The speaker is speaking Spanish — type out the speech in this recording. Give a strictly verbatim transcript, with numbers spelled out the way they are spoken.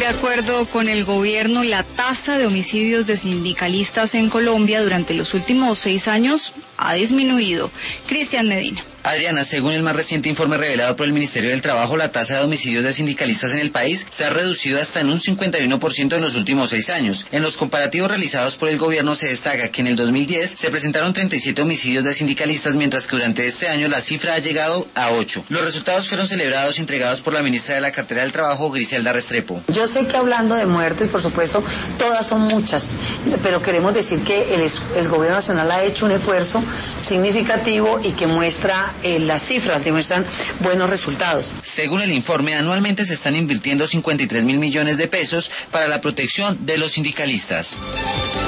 acuerdo con el gobierno, la tasa de homicidios de sindicalistas en Colombia durante los últimos seis años ha disminuido. Cristian Medina. Adriana, según el más reciente informe revelado por el Ministerio del Trabajo, la tasa de homicidios de sindicalistas en el país se ha reducido hasta en un cincuenta y uno por ciento en los últimos seis años. En los comparativos realizados por el gobierno se destaca que en el dos mil diez se presentaron treinta y siete homicidios de sindicalistas, mientras que durante este año la cifra ha llegado a ocho. Los resultados fueron celebrados y entregados por la ministra de la Cartera del Trabajo, Griselda Restrepo. Yo sé que hablando de muertes, por supuesto, todas son muchas, pero queremos decir que el, el gobierno nacional ha hecho un esfuerzo significativo y que muestra eh, las cifras, demuestran buenos resultados. Según el informe, anualmente se están invirtiendo cincuenta y tres mil millones de pesos para la protección de los sindicalistas.